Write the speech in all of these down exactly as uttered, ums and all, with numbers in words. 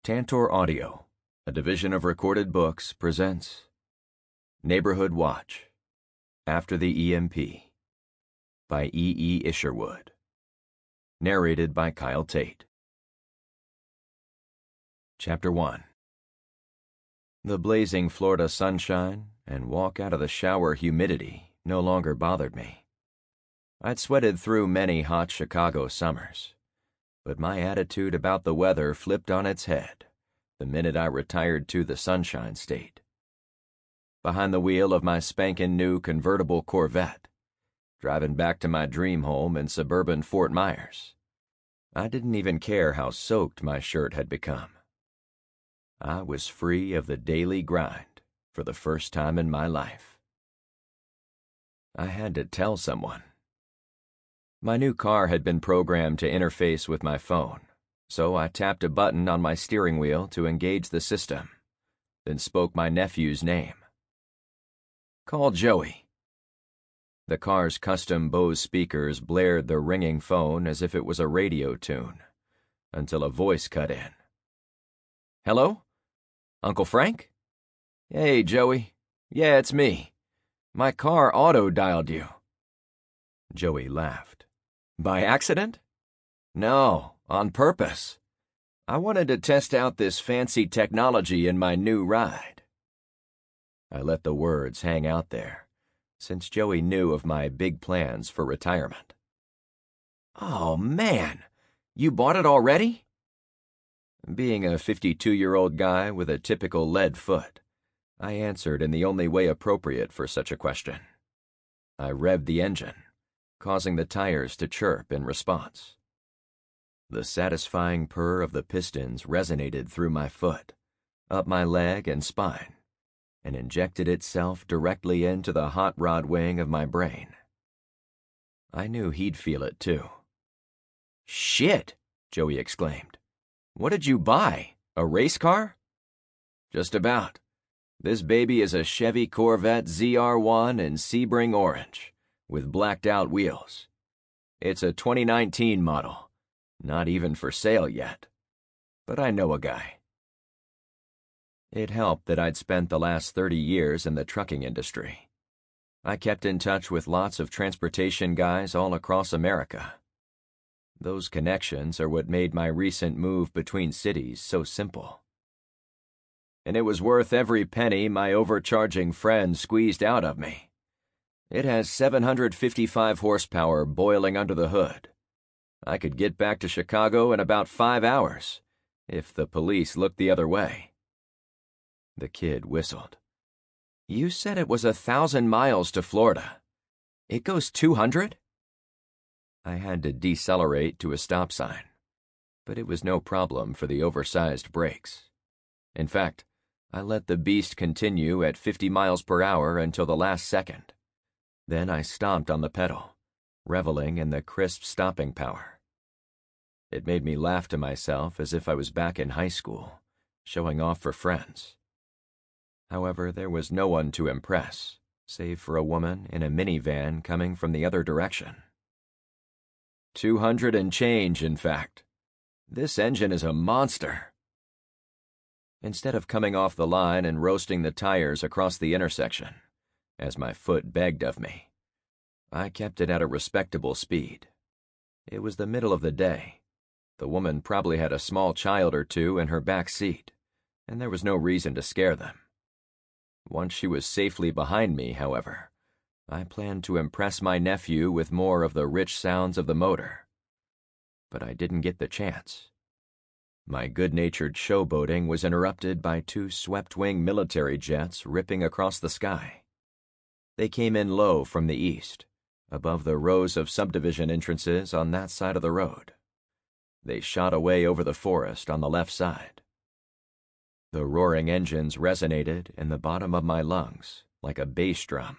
Tantor Audio, a division of Recorded Books, presents Neighborhood Watch, After the E M P, by E. E. Isherwood. Narrated by Kyle Tate. Chapter one. The blazing Florida sunshine and walk out of the shower humidity no longer bothered me. I'd sweated through many hot Chicago summers, but my attitude about the weather flipped on its head the minute I retired to the Sunshine State. Behind the wheel of my spankin' new convertible Corvette, driving back to my dream home in suburban Fort Myers, I didn't even care how soaked my shirt had become. I was free of the daily grind for the first time in my life. I had to tell someone. My new car had been programmed to interface with my phone, so I tapped a button on my steering wheel to engage the system, then spoke my nephew's name. "Call Joey." The car's custom Bose speakers blared the ringing phone as if it was a radio tune, until a voice cut in. "Hello? Uncle Frank? Hey, Joey. Yeah, it's me. My car auto-dialed you." Joey laughed. "By accident?" "No, on purpose. I wanted to test out this fancy technology in my new ride." I let the words hang out there, since Joey knew of my big plans for retirement. "Oh, man! You bought it already?" Being a fifty-two-year-old guy with a typical lead foot, I answered in the only way appropriate for such a question. I revved the engine, causing the tires to chirp in response. The satisfying purr of the pistons resonated through my foot, up my leg and spine, and injected itself directly into the hot rod wing of my brain. I knew he'd feel it too. "Shit!" Joey exclaimed. "What did you buy? A race car?" "Just about. This baby is a Chevy Corvette Z R one in Sebring orange, with blacked-out wheels. It's a twenty nineteen model, not even for sale yet. But I know a guy." It helped that I'd spent the last thirty years in the trucking industry. I kept in touch with lots of transportation guys all across America. Those connections are what made my recent move between cities so simple. And it was worth every penny my overcharging friend squeezed out of me. It has seven hundred fifty-five horsepower boiling under the hood. I could get back to Chicago in about five hours, if the police looked the other way. The kid whistled. "You said it was a thousand miles to Florida. It goes two hundred? I had to decelerate to a stop sign, but it was no problem for the oversized brakes. In fact, I let the beast continue at fifty miles per hour until the last second. Then I stomped on the pedal, reveling in the crisp stopping power. It made me laugh to myself as if I was back in high school, showing off for friends. However, there was no one to impress, save for a woman in a minivan coming from the other direction. Two hundred and change, in fact. This engine is a monster." Instead of coming off the line and roasting the tires across the intersection, as my foot begged of me, I kept it at a respectable speed. It was the middle of the day. The woman probably had a small child or two in her back seat, and there was no reason to scare them. Once she was safely behind me, however, I planned to impress my nephew with more of the rich sounds of the motor. But I didn't get the chance. My good-natured showboating was interrupted by two swept-wing military jets ripping across the sky. They came in low from the east, above the rows of subdivision entrances on that side of the road. They shot away over the forest on the left side. The roaring engines resonated in the bottom of my lungs like a bass drum.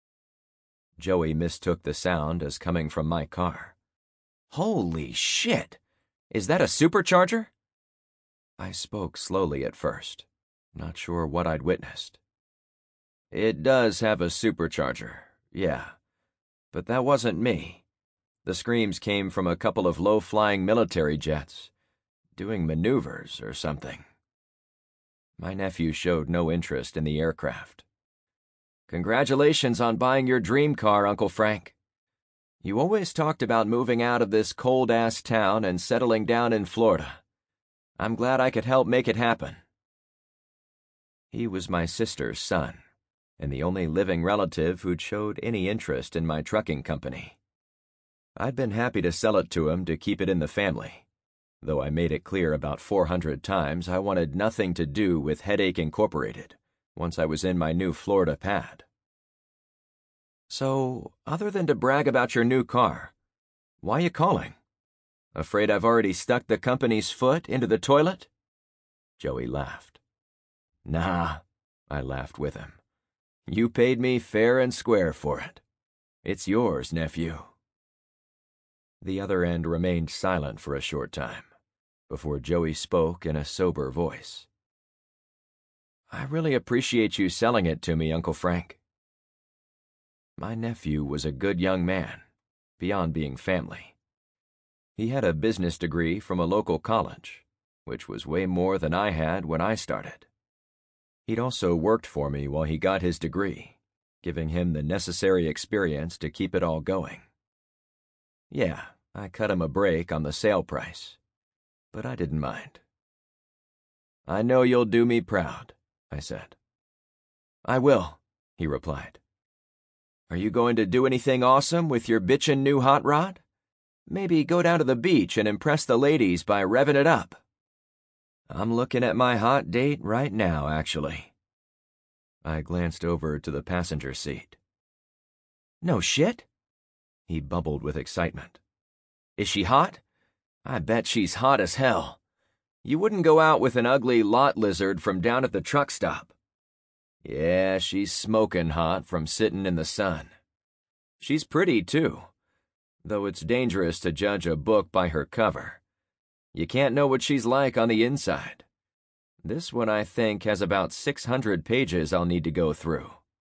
Joey mistook the sound as coming from my car. "Holy shit! Is that a supercharger?" I spoke slowly at first, not sure what I'd witnessed. "It does have a supercharger, yeah. But that wasn't me. The screams came from a couple of low-flying military jets, doing maneuvers or something." My nephew showed no interest in the aircraft. "Congratulations on buying your dream car, Uncle Frank. You always talked about moving out of this cold-ass town and settling down in Florida. I'm glad I could help make it happen." He was my sister's son, and the only living relative who'd showed any interest in my trucking company. I'd been happy to sell it to him to keep it in the family, though I made it clear about four hundred times I wanted nothing to do with Headache Incorporated once I was in my new Florida pad. "So, other than to brag about your new car, why you calling? Afraid I've already stuck the company's foot into the toilet?" Joey laughed. "Nah," I laughed with him. "You paid me fair and square for it. It's yours, nephew." The other end remained silent for a short time, before Joey spoke in a sober voice. "I really appreciate you selling it to me, Uncle Frank." My nephew was a good young man, beyond being family. He had a business degree from a local college, which was way more than I had when I started. He'd also worked for me while he got his degree, giving him the necessary experience to keep it all going. Yeah, I cut him a break on the sale price, but I didn't mind. "I know you'll do me proud," I said. "I will," he replied. "Are you going to do anything awesome with your bitchin' new hot rod? Maybe go down to the beach and impress the ladies by revving it up." "I'm looking at my hot date right now, actually." I glanced over to the passenger seat. "No shit?" He bubbled with excitement. "Is she hot? I bet she's hot as hell. You wouldn't go out with an ugly lot lizard from down at the truck stop." "Yeah, she's smoking hot from sitting in the sun. She's pretty, too, though it's dangerous to judge a book by her cover. You can't know what she's like on the inside. This one, I think, has about six hundred pages I'll need to go through."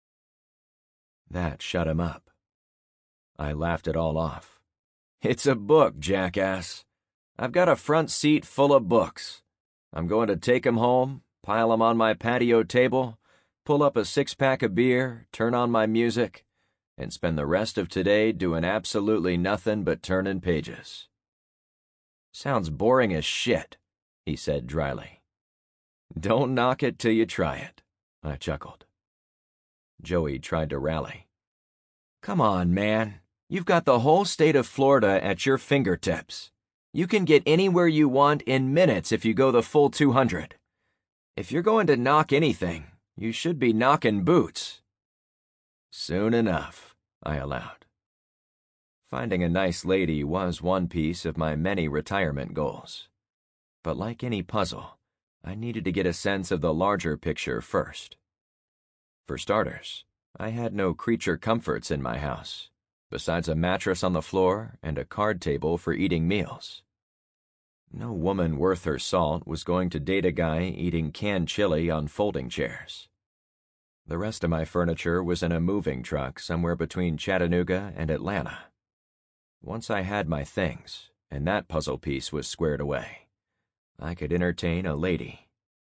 That shut him up. I laughed it all off. "It's a book, jackass. I've got a front seat full of books. I'm going to take 'em home, pile 'em on my patio table, pull up a six-pack of beer, turn on my music, and spend the rest of today doing absolutely nothing but turning pages." "Sounds boring as shit," he said dryly. "Don't knock it till you try it," I chuckled. Joey tried to rally. "Come on, man. You've got the whole state of Florida at your fingertips. You can get anywhere you want in minutes if you go the full two hundred. If you're going to knock anything, you should be knocking boots." "Soon enough," I allowed. Finding a nice lady was one piece of my many retirement goals. But like any puzzle, I needed to get a sense of the larger picture first. For starters, I had no creature comforts in my house, besides a mattress on the floor and a card table for eating meals. No woman worth her salt was going to date a guy eating canned chili on folding chairs. The rest of my furniture was in a moving truck somewhere between Chattanooga and Atlanta. Once I had my things, and that puzzle piece was squared away, I could entertain a lady.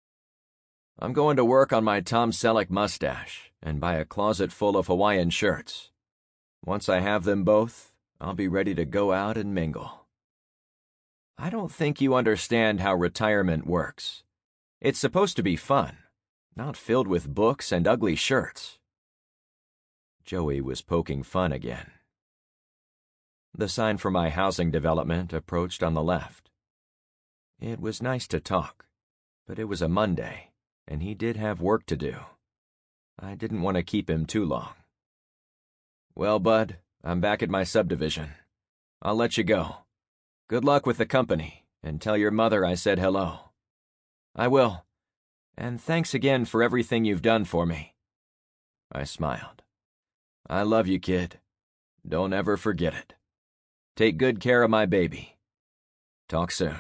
I'm going to work on my Tom Selleck mustache and buy a closet full of Hawaiian shirts. Once I have them both, I'll be ready to go out and mingle. I don't think you understand how retirement works. It's supposed to be fun, not filled with books and ugly shirts." Joey was poking fun again. The sign for my housing development approached on the left. It was nice to talk, but it was a Monday, and he did have work to do. I didn't want to keep him too long. "Well, bud, I'm back at my subdivision. I'll let you go. Good luck with the company, and tell your mother I said hello." "I will, and thanks again for everything you've done for me." I smiled. "I love you, kid. Don't ever forget it. Take good care of my baby. Talk soon."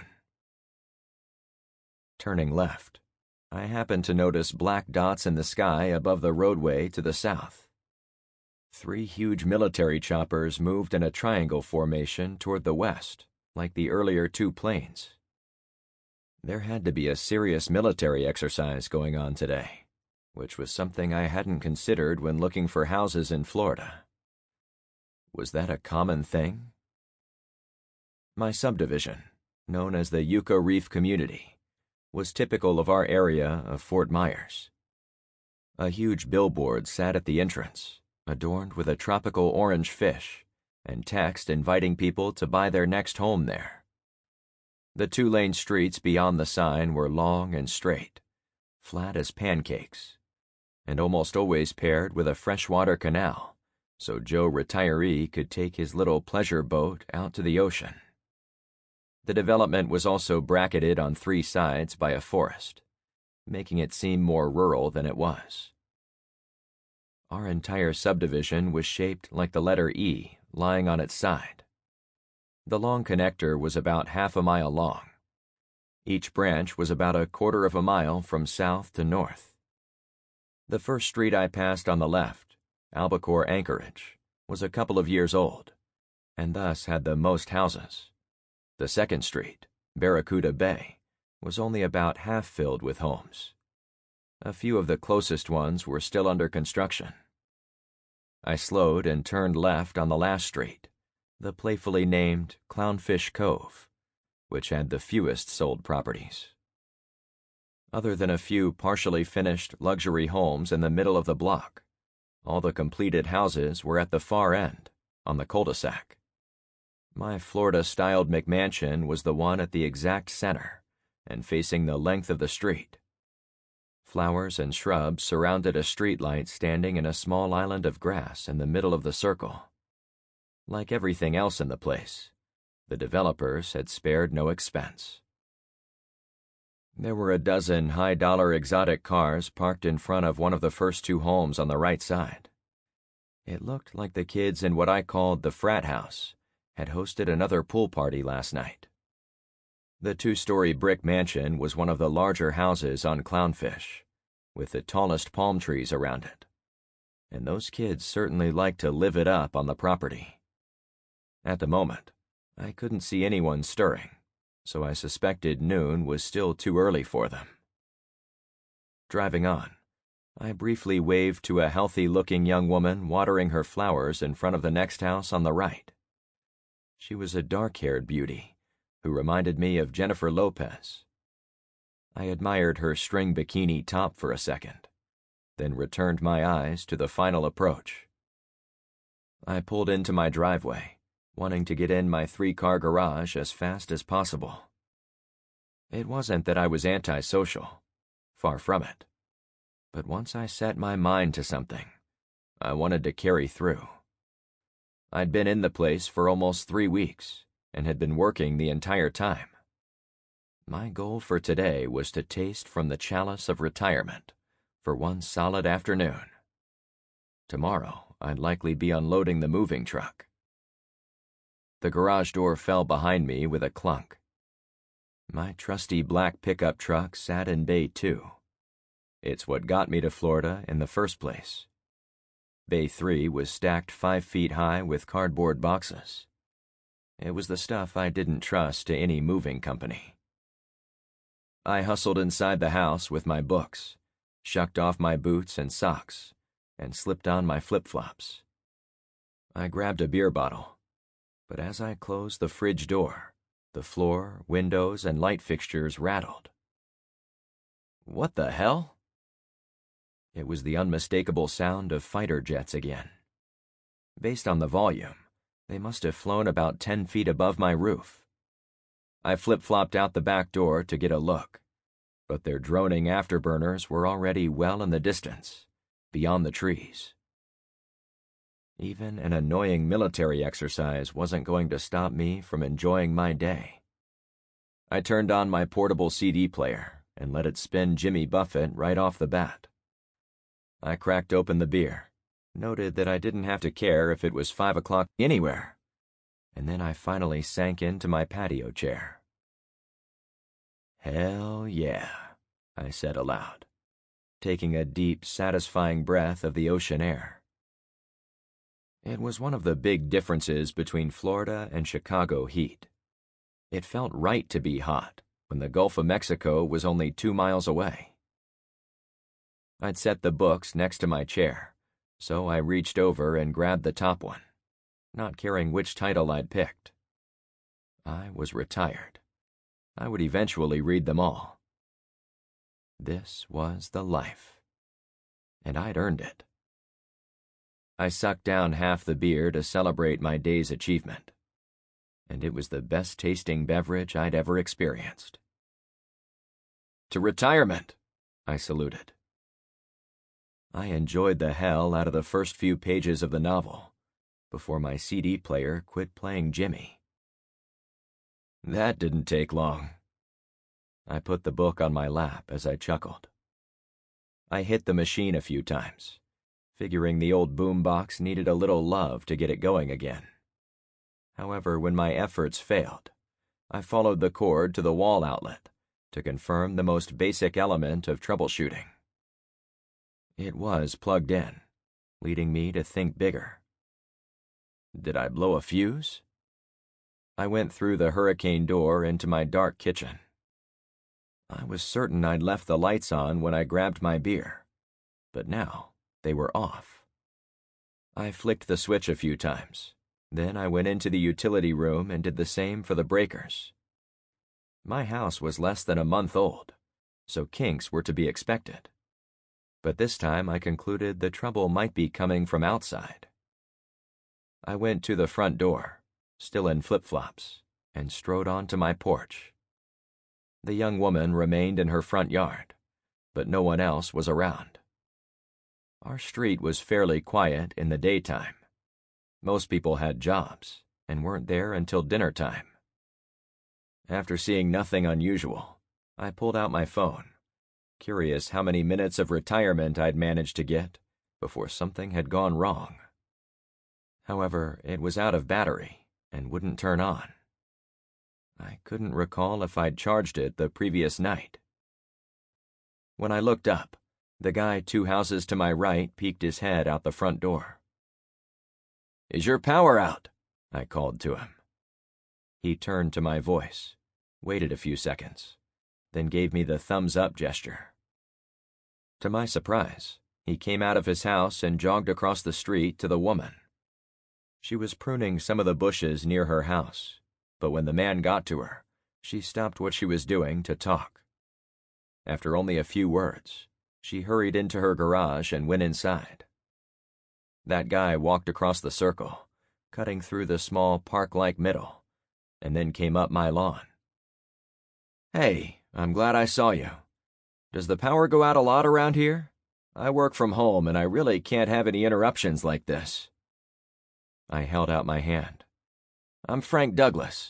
Turning left, I happened to notice black dots in the sky above the roadway to the south. Three huge military choppers moved in a triangle formation toward the west, like the earlier two planes. There had to be a serious military exercise going on today, which was something I hadn't considered when looking for houses in Florida. Was that a common thing? My subdivision, known as the Yucca Reef Community, was typical of our area of Fort Myers. A huge billboard sat at the entrance, adorned with a tropical orange fish, and text inviting people to buy their next home there. The two-lane streets beyond the sign were long and straight, flat as pancakes, and almost always paired with a freshwater canal, so Joe retiree could take his little pleasure boat out to the ocean. The development was also bracketed on three sides by a forest, making it seem more rural than it was. Our entire subdivision was shaped like the letter E lying on its side. The long connector was about half a mile long. Each branch was about a quarter of a mile from south to north. The first street I passed on the left, Albacore Anchorage, was a couple of years old, and thus had the most houses. The second street, Barracuda Bay, was only about half filled with homes. A few of the closest ones were still under construction. I slowed and turned left on the last street, the playfully named Clownfish Cove, which had the fewest sold properties. Other than a few partially finished luxury homes in the middle of the block, all the completed houses were at the far end, on the cul-de-sac. My Florida-styled McMansion was the one at the exact center and facing the length of the street. Flowers and shrubs surrounded a streetlight standing in a small island of grass in the middle of the circle. Like everything else in the place, the developers had spared no expense. There were a dozen high-dollar exotic cars parked in front of one of the first two homes on the right side. It looked like the kids in what I called the frat house had hosted another pool party last night. The two-story brick mansion was one of the larger houses on Clownfish, with the tallest palm trees around it. And those kids certainly liked to live it up on the property. At the moment, I couldn't see anyone stirring, so I suspected noon was still too early for them. Driving on, I briefly waved to a healthy-looking young woman watering her flowers in front of the next house on the right. She was a dark-haired beauty who reminded me of Jennifer Lopez. I admired her string bikini top for a second, then returned my eyes to the final approach. I pulled into my driveway, wanting to get in my three-car garage as fast as possible. It wasn't that I was antisocial, far from it. But once I set my mind to something, I wanted to carry through. I'd been in the place for almost three weeks and had been working the entire time. My goal for today was to taste from the chalice of retirement for one solid afternoon. Tomorrow, I'd likely be unloading the moving truck. The garage door fell behind me with a clunk. My trusty black pickup truck sat in Bay two. It's what got me to Florida in the first place. Bay three was stacked five feet high with cardboard boxes. It was the stuff I didn't trust to any moving company. I hustled inside the house with my books, shucked off my boots and socks, and slipped on my flip-flops. I grabbed a beer bottle, but as I closed the fridge door, the floor, windows, and light fixtures rattled. What the hell? It was the unmistakable sound of fighter jets again. Based on the volume, they must have flown about ten feet above my roof. I flip-flopped out the back door to get a look, but their droning afterburners were already well in the distance, beyond the trees. Even an annoying military exercise wasn't going to stop me from enjoying my day. I turned on my portable C D player and let it spin Jimmy Buffett right off the bat. I cracked open the beer, noted that I didn't have to care if it was five o'clock anywhere, and then I finally sank into my patio chair. Hell yeah, I said aloud, taking a deep, satisfying breath of the ocean air. It was one of the big differences between Florida and Chicago heat. It felt right to be hot, when the Gulf of Mexico was only two miles away. I'd set the books next to my chair, so I reached over and grabbed the top one, not caring which title I'd picked. I was retired. I would eventually read them all. This was the life, and I'd earned it. I sucked down half the beer to celebrate my day's achievement, and it was the best-tasting beverage I'd ever experienced. "To retirement," I saluted. I enjoyed the hell out of the first few pages of the novel, before my C D player quit playing Jimmy. That didn't take long. I put the book on my lap as I chuckled. I hit the machine a few times, figuring the old boombox needed a little love to get it going again. However, when my efforts failed, I followed the cord to the wall outlet to confirm the most basic element of troubleshooting. It was plugged in, leading me to think bigger. Did I blow a fuse? I went through the hurricane door into my dark kitchen. I was certain I'd left the lights on when I grabbed my beer, but now they were off. I flicked the switch a few times. Then I went into the utility room and did the same for the breakers. My house was less than a month old, so kinks were to be expected. But this time I concluded the trouble might be coming from outside. I went to the front door, still in flip-flops, and strode onto my porch. The young woman remained in her front yard, but no one else was around. Our street was fairly quiet in the daytime. Most people had jobs and weren't there until dinner time. After seeing nothing unusual, I pulled out my phone, curious how many minutes of retirement I'd managed to get before something had gone wrong. However, it was out of battery and wouldn't turn on. I couldn't recall if I'd charged it the previous night. When I looked up, the guy two houses to my right peeked his head out the front door. "Is your power out?" I called to him. He turned to my voice, waited a few seconds, then gave me the thumbs-up gesture. To my surprise, he came out of his house and jogged across the street to the woman. She was pruning some of the bushes near her house, but when the man got to her, she stopped what she was doing to talk. After only a few words, she hurried into her garage and went inside. That guy walked across the circle, cutting through the small park-like middle, and then came up my lawn. "Hey, I'm glad I saw you. Does the power go out a lot around here? I work from home and I really can't have any interruptions like this." I held out my hand. "I'm Frank Douglas."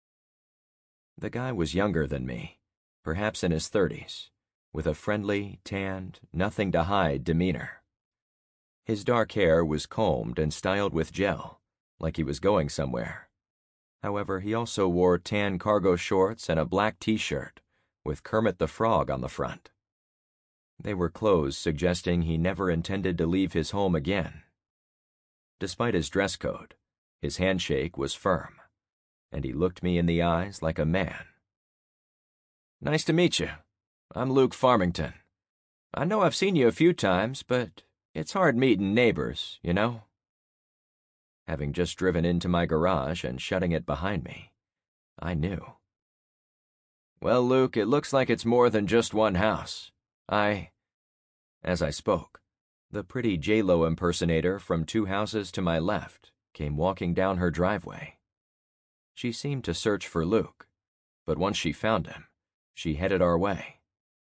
The guy was younger than me, perhaps in his thirties, with a friendly, tanned, nothing-to-hide demeanor. His dark hair was combed and styled with gel, like he was going somewhere. However, he also wore tan cargo shorts and a black t-shirt, with Kermit the Frog on the front. They were clothes suggesting he never intended to leave his home again. Despite his dress code, his handshake was firm, and he looked me in the eyes like a man. "Nice to meet you. I'm Luke Farmington. I know I've seen you a few times, but it's hard meeting neighbors, you know?" Having just driven into my garage and shutting it behind me, I knew. "Well, Luke, it looks like it's more than just one house. I—" As I spoke, the pretty J-Lo impersonator from two houses to my left came walking down her driveway. She seemed to search for Luke, but once she found him, she headed our way.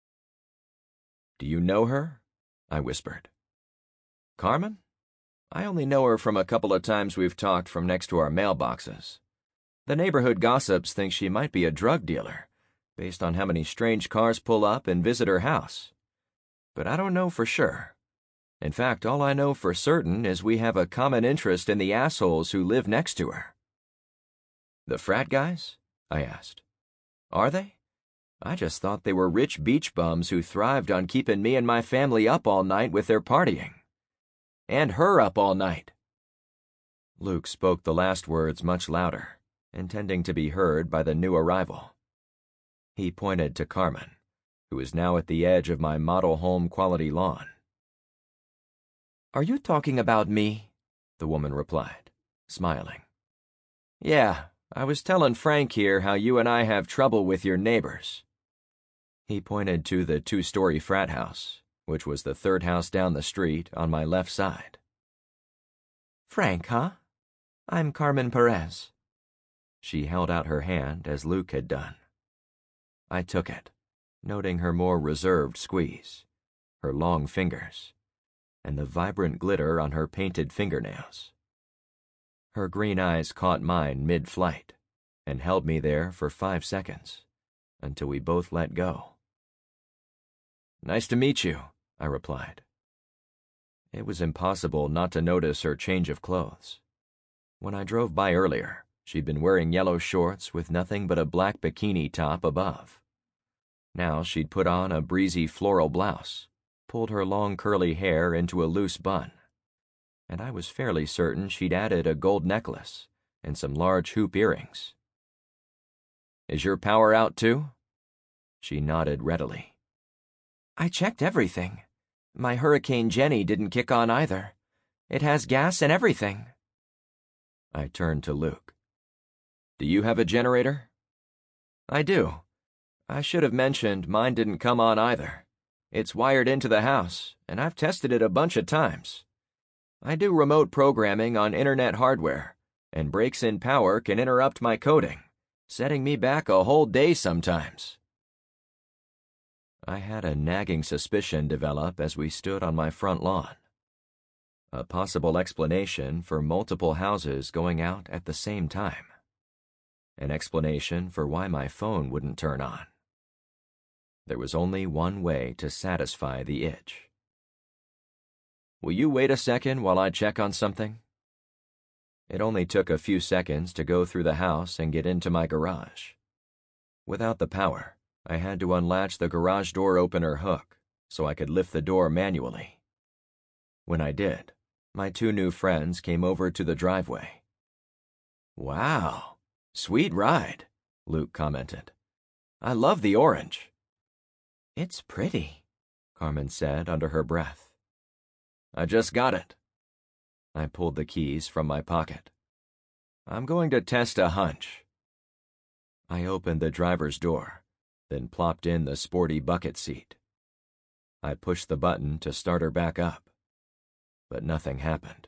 "Do you know her?" I whispered. "Carmen? I only know her from a couple of times we've talked from next to our mailboxes. The neighborhood gossips think she might be a drug dealer, based on how many strange cars pull up and visit her house. But I don't know for sure. In fact, all I know for certain is we have a common interest in the assholes who live next to her." "The frat guys?" I asked. "Are they? I just thought they were rich beach bums who thrived on keeping me and my family up all night with their partying. And her up all night." Luke spoke the last words much louder, intending to be heard by the new arrival. He pointed to Carmen, who was now at the edge of my model home quality lawn. "Are you talking about me?" the woman replied, smiling. "Yeah, I was telling Frank here how you and I have trouble with your neighbors." He pointed to the two-story frat house, which was the third house down the street on my left side. "Frank, huh? I'm Carmen Perez." She held out her hand as Luke had done. I took it, noting her more reserved squeeze, her long fingers, and the vibrant glitter on her painted fingernails. Her green eyes caught mine mid-flight and held me there for five seconds, until we both let go. "Nice to meet you," I replied. It was impossible not to notice her change of clothes. When I drove by earlier, she'd been wearing yellow shorts with nothing but a black bikini top above. Now she'd put on a breezy floral blouse, pulled her long curly hair into a loose bun, and I was fairly certain she'd added a gold necklace and some large hoop earrings. "Is your power out too?" She nodded readily. "I checked everything. My Hurricane Jenny didn't kick on either. It has gas and everything." I turned to Luke. "Do you have a generator?" "I do. I should have mentioned mine didn't come on either. It's wired into the house, and I've tested it a bunch of times. I do remote programming on internet hardware, and breaks in power can interrupt my coding, setting me back a whole day sometimes." I had a nagging suspicion develop as we stood on my front lawn. A possible explanation for multiple houses going out at the same time. An explanation for why my phone wouldn't turn on. There was only one way to satisfy the itch. "Will you wait a second while I check on something?" It only took a few seconds to go through the house and get into my garage. Without the power, I had to unlatch the garage door opener hook so I could lift the door manually. When I did, my two new friends came over to the driveway. "Wow, sweet ride," Luke commented. "I love the orange." "It's pretty," Carmen said under her breath. "I just got it." I pulled the keys from my pocket. "I'm going to test a hunch." I opened the driver's door, then plopped in the sporty bucket seat. I pushed the button to start her back up, but nothing happened.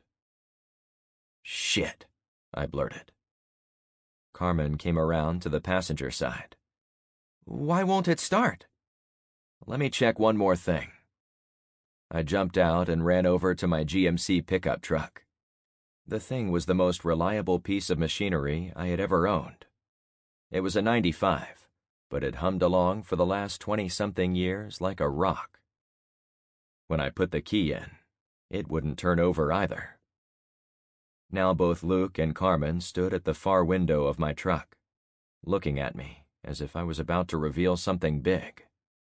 "Shit," I blurted. Carmen came around to the passenger side. "Why won't it start?" "Let me check one more thing." I jumped out and ran over to my G M C pickup truck. The thing was the most reliable piece of machinery I had ever owned. It was a ninety-five, but it hummed along for the last twenty-something years like a rock. When I put the key in, it wouldn't turn over either. Now both Luke and Carmen stood at the far window of my truck, looking at me as if I was about to reveal something big.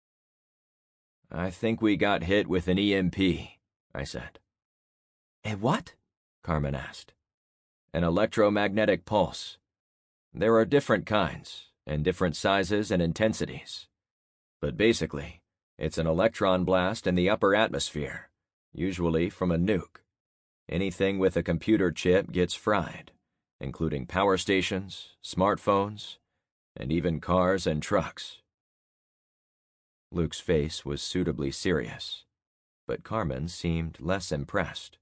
"I think we got hit with an E M P," I said. "A what?" Carmen asked. "An electromagnetic pulse. There are different kinds, and different sizes and intensities. But basically, it's an electron blast in the upper atmosphere, usually from a nuke. Anything with a computer chip gets fried, including power stations, smartphones, and even cars and trucks." Luke's face was suitably serious, but Carmen seemed less impressed.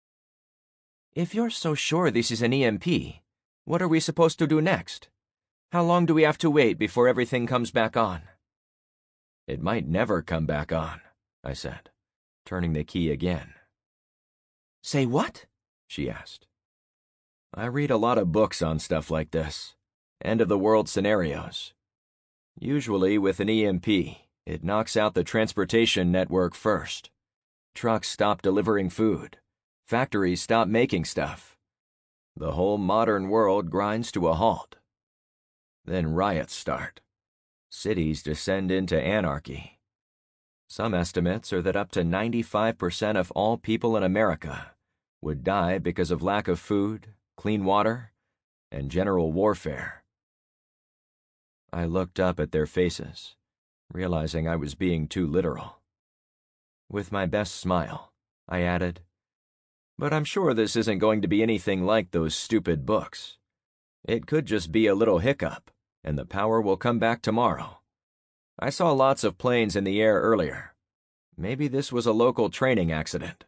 "If you're so sure this is an E M P, what are we supposed to do next? How long do we have to wait before everything comes back on?" "It might never come back on," I said, turning the key again. "Say what?" she asked. "I read a lot of books on stuff like this, end-of-the-world scenarios. Usually with an E M P, it knocks out the transportation network first. Trucks stop delivering food. Factories stop making stuff. The whole modern world grinds to a halt. Then riots start. Cities descend into anarchy. Some estimates are that up to ninety-five percent of all people in America would die because of lack of food, clean water, and general warfare." I looked up at their faces, realizing I was being too literal. With my best smile, I added, "But I'm sure this isn't going to be anything like those stupid books. It could just be a little hiccup, and the power will come back tomorrow. I saw lots of planes in the air earlier. Maybe this was a local training accident."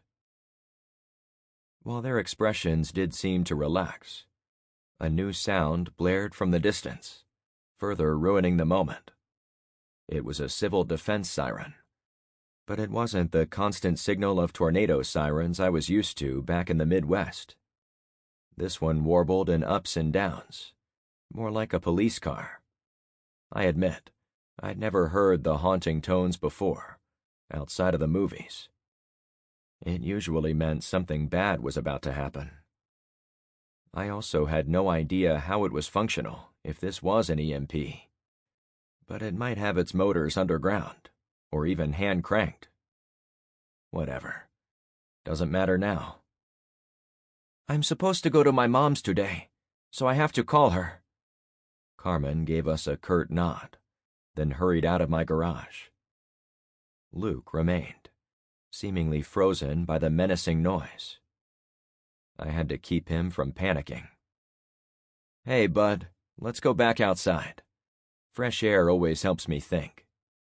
While their expressions did seem to relax, a new sound blared from the distance, further ruining the moment. It was a civil defense siren, but it wasn't the constant signal of tornado sirens I was used to back in the Midwest. This one warbled in ups and downs, more like a police car. I admit, I'd never heard the haunting tones before, outside of the movies. It usually meant something bad was about to happen. I also had no idea how it was functional if this was an E M P. But it might have its motors underground, or even hand-cranked. Whatever. Doesn't matter now. "I'm supposed to go to my mom's today, so I have to call her." Carmen gave us a curt nod, then hurried out of my garage. Luke remained, seemingly frozen by the menacing noise. I had to keep him from panicking. "Hey, bud, let's go back outside. Fresh air always helps me think."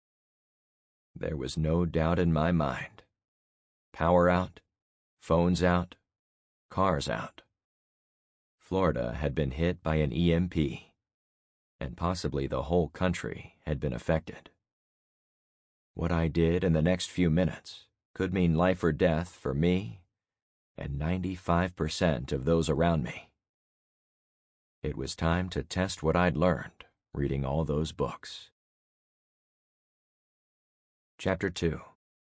There was no doubt in my mind. Power out, phones out, cars out. Florida had been hit by an E M P, and possibly the whole country had been affected. What I did in the next few minutes could mean life or death for me and ninety-five percent of those around me. It was time to test what I'd learned reading all those books. Chapter two.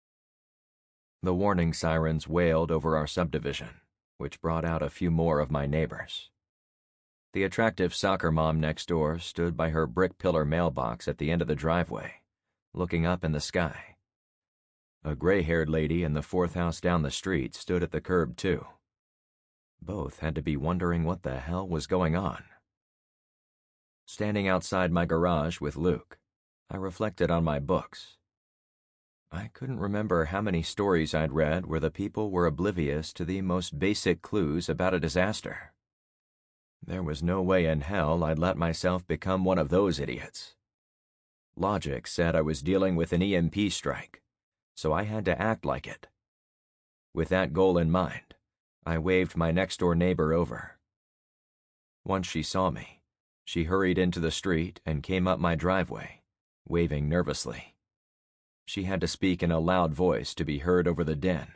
The warning sirens wailed over our subdivision, which brought out a few more of my neighbors. The attractive soccer mom next door stood by her brick pillar mailbox at the end of the driveway, looking up in the sky. A gray-haired lady in the fourth house down the street stood at the curb, too. Both had to be wondering what the hell was going on. Standing outside my garage with Luke, I reflected on my books. I couldn't remember how many stories I'd read where the people were oblivious to the most basic clues about a disaster. There was no way in hell I'd let myself become one of those idiots. Logic said I was dealing with an E M P strike, so I had to act like it. With that goal in mind, I waved my next-door neighbor over. Once she saw me, she hurried into the street and came up my driveway, waving nervously. She had to speak in a loud voice to be heard over the din.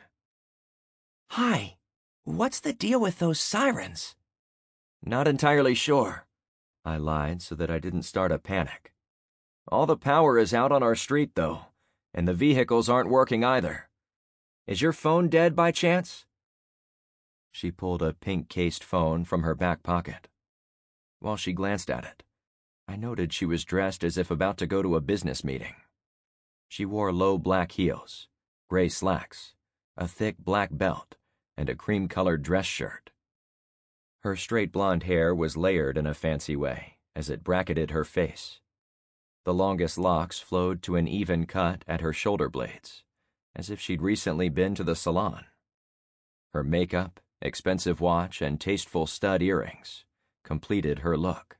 "Hi, what's the deal with those sirens?" "Not entirely sure," I lied so that I didn't start a panic. "All the power is out on our street, though, and the vehicles aren't working either. Is your phone dead by chance?" She pulled a pink-cased phone from her back pocket. While she glanced at it, I noted she was dressed as if about to go to a business meeting. She wore low black heels, gray slacks, a thick black belt, and a cream-colored dress shirt. Her straight blonde hair was layered in a fancy way as it bracketed her face. The longest locks flowed to an even cut at her shoulder blades, as if she'd recently been to the salon. Her makeup, expensive watch, and tasteful stud earrings completed her look.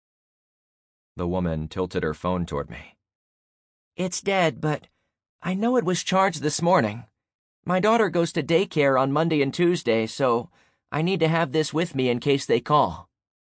The woman tilted her phone toward me. "It's dead, but I know it was charged this morning. My daughter goes to daycare on Monday and Tuesday, so I need to have this with me in case they call."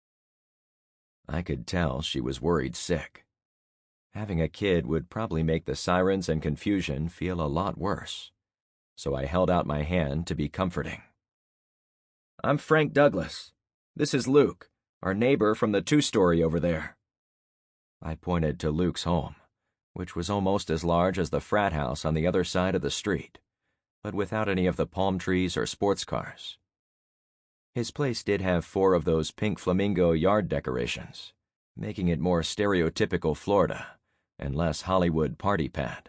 I could tell she was worried sick. Having a kid would probably make the sirens and confusion feel a lot worse, so I held out my hand to be comforting. "I'm Frank Douglas. This is Luke, our neighbor from the two-story over there." I pointed to Luke's home, which was almost as large as the frat house on the other side of the street, but without any of the palm trees or sports cars. His place did have four of those pink flamingo yard decorations, making it more stereotypical Florida and less Hollywood party pad.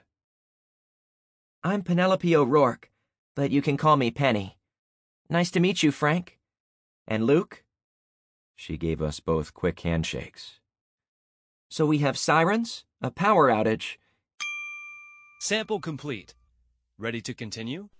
"I'm Penelope O'Rourke, but you can call me Penny. Nice to meet you, Frank. And Luke?" She gave us both quick handshakes. So we have sirens, a power outage. Sample complete. Ready to continue?